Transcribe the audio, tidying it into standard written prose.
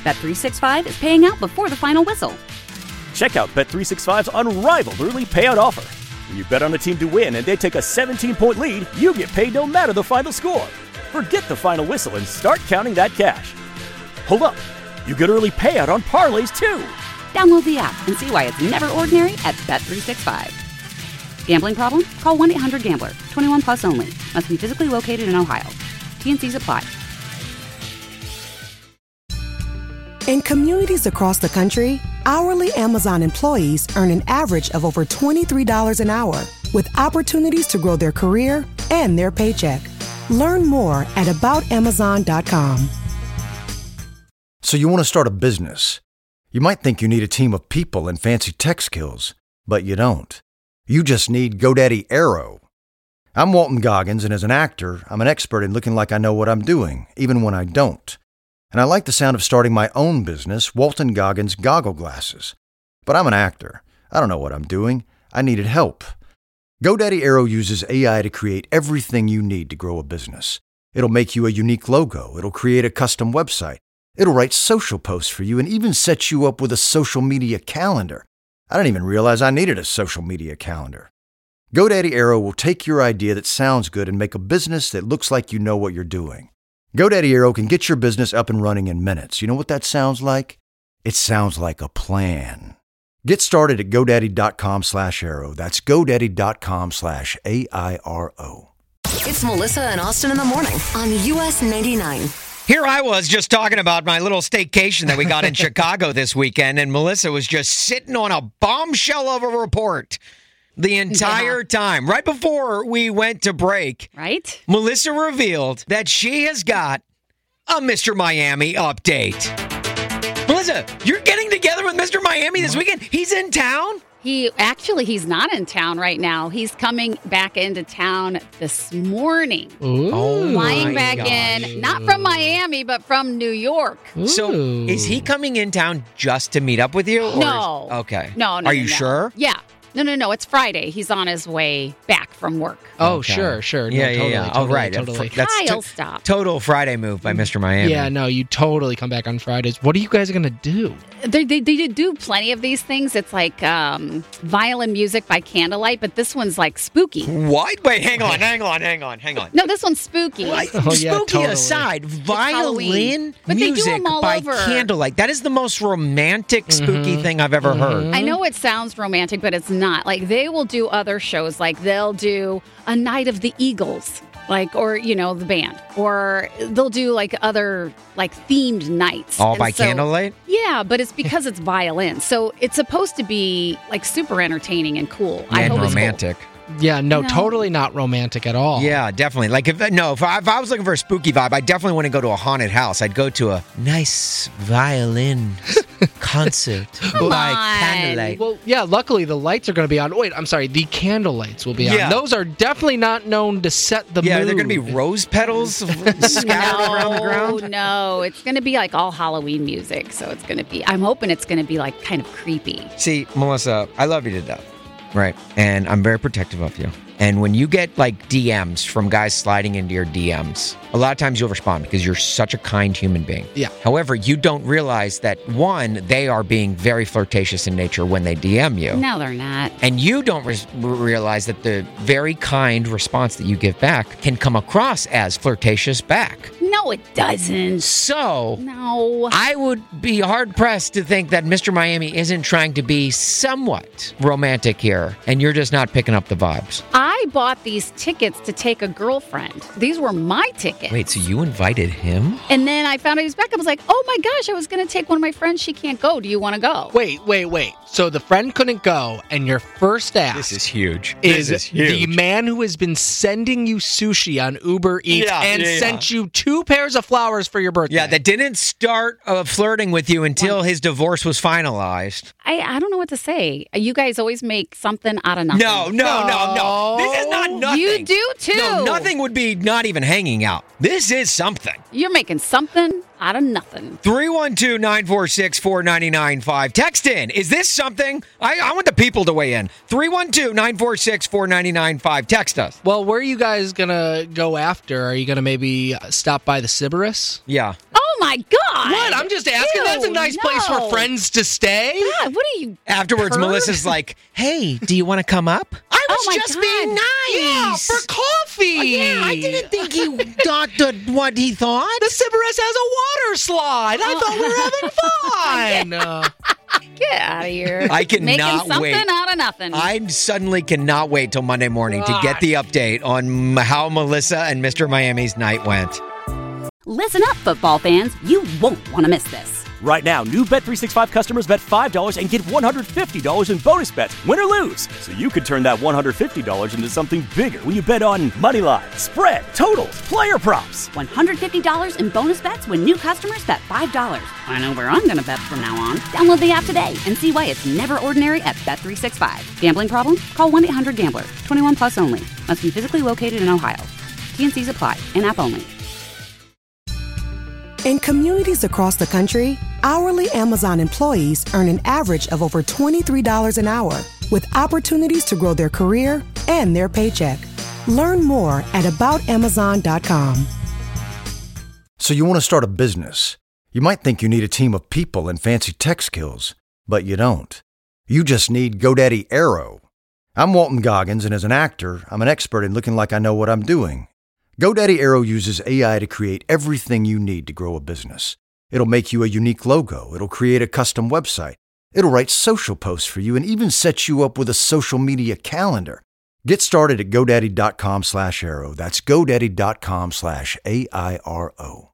Bet365 is paying out before the final whistle. Check out Bet365's unrivaled early payout offer. When you bet on a team to win and they take a 17-point lead, you get paid no matter the final score. Forget the final whistle and start counting that cash. Hold up. You get early payout on parlays, too. Download the app and see why it's never ordinary at Bet365. Gambling problem? Call 1-800-GAMBLER. 21 plus only. Must be physically located in Ohio. T&Cs apply. In communities across the country, hourly Amazon employees earn an average of over $23 an hour, with opportunities to grow their career and their paycheck. Learn more at aboutamazon.com. So you want to start a business. You might think you need a team of people and fancy tech skills, but you don't. You just need GoDaddy Aero. I'm Walton Goggins, and as an actor, I'm an expert in looking like I know what I'm doing, even when I don't. And I like the sound of starting my own business, Walton Goggins Goggle Glasses. But I'm an actor. I don't know what I'm doing. I needed help. GoDaddy Aero uses AI to create everything you need to grow a business. It'll make you a unique logo. It'll create a custom website. It'll write social posts for you and even set you up with a social media calendar. I didn't even realize I needed a social media calendar. GoDaddy Aero will take your idea that sounds good and make a business that looks like you know what you're doing. GoDaddy Aero can get your business up and running in minutes. You know what that sounds like? It sounds like a plan. Get started at GoDaddy.com/Aero. That's GoDaddy.com/AIRO. It's Melissa and Austin in the morning on US 99. Here I was just talking about my little staycation that we got in Chicago this weekend, and Melissa was just sitting on a bombshell of a report the entire time. Right before we went to break, Right? Melissa revealed that she has got a Mr. Miami update. Melissa, you're getting together with Mr. Miami this weekend? He's in town? He's not in town right now. He's coming back into town this morning. Oh, Flying my back gosh. in, not from Miami, but from New York. So is he coming in town just to meet up with you? Or No. Okay. No. Are you sure? Yeah. No. It's Friday. He's on his way back from work. Oh, Okay. sure. No, Yeah. totally, Oh, right. Totally. That's Kyle, stop. total Friday move by Mr. Miami. Yeah, no, you totally come back on Fridays. What are you guys going to do? They do plenty of these things. It's like violin music by candlelight, but this one's like spooky. What? Wait, hang on. No, this one's spooky. Like, Oh, yeah, spooky totally. aside, Halloween. violin But they do music them all by over. candlelight. That is the most romantic, spooky thing I've ever heard. I know it sounds romantic, but it's not. Like, they will do other shows. Like, they'll do a night of the Eagles, like, or, the band. Or they'll do, like, other, like, themed nights. All And by so- candlelight? Yeah, but it's because it's violin. So it's supposed to be, like, super entertaining and cool. I And hope it's cool. romantic. Yeah, no, No. totally not romantic at all. Yeah, definitely. Like, if I was looking for a spooky vibe, I definitely want to go to a haunted house. I'd go to a nice violin concert by on. candlelight. Well, yeah, luckily the lights are going to be on. Wait, I'm sorry, the candle lights will be Yeah. on. Those are definitely not known to set the mood. Yeah, they're going to be rose petals scattered around the ground. No, it's going to be like all Halloween music. So it's going to be, I'm hoping it's going to be like kind of creepy. See, Melissa, I love you to death, right? And I'm very protective of you. And when you get like DMs from guys sliding into your DMs, a lot of times you'll respond because you're such a kind human being. Yeah. However, you don't realize that, one, they are being very flirtatious in nature when they DM you. No, they're not. And you don't realize that the very kind response that you give back can come across as flirtatious back. No, it doesn't. So No. I would be hard-pressed to think that Mr. Miami isn't trying to be somewhat romantic here, and you're just not picking up the vibes. I bought these tickets to take a girlfriend. These were my tickets. Wait, so you invited him? And then I found out he was back. I was like, oh my gosh, I was going to take one of my friends. She can't go. Do you want to go? Wait. So the friend couldn't go, and your first ask This is huge. is This is huge. the man who has been sending you sushi on Uber Eats and sent you 2 pairs of flowers for your birthday. Yeah, that didn't start flirting with you until his divorce was finalized. I don't know what to say. You guys always make something out of nothing. No. This is not nothing. You do too. No, nothing would be not even hanging out. This is something. You're making something out of nothing. 312-946-4995. Text in. Is this something? I want the people to weigh in. 312-946-4995. Text us. Well, where are you guys going to go after? Are you going to maybe stop by the Sybaris? Yeah. Oh my God. What? I'm just asking. Ew, That's a nice place for friends to stay. God, what are you? Afterwards, Melissa's like, "Hey, do you want to come up?" I was my just God. being nice. Yeah, for coffee. Yeah, I didn't think he thought what he thought. The Sybaris has a water slide. I thought we were having fun. Get out of here. I cannot Making something wait. out of nothing. I suddenly cannot wait till Monday morning to get the update on how Melissa and Mr. Miami's night went. Listen up, football fans. You won't want to miss this. Right now, new Bet365 customers bet $5 and get $150 in bonus bets, win or lose. So you could turn that $150 into something bigger when you bet on moneyline, spread, totals, player props. $150 in bonus bets when new customers bet $5. I know where I'm going to bet from now on. Download the app today and see why it's never ordinary at Bet365. Gambling problem? Call 1-800-GAMBLER. 21 plus only. Must be physically located in Ohio. T&Cs apply. In-app only. In communities across the country, hourly Amazon employees earn an average of over $23 an hour, with opportunities to grow their career and their paycheck. Learn more at aboutamazon.com. So you want to start a business. You might think you need a team of people and fancy tech skills, but you don't. You just need GoDaddy Aero. I'm Walton Goggins, and as an actor, I'm an expert in looking like I know what I'm doing. GoDaddy Aero uses AI to create everything you need to grow a business. It'll make you a unique logo. It'll create a custom website. It'll write social posts for you and even set you up with a social media calendar. Get started at GoDaddy.com/Aero. That's GoDaddy.com/AIRO.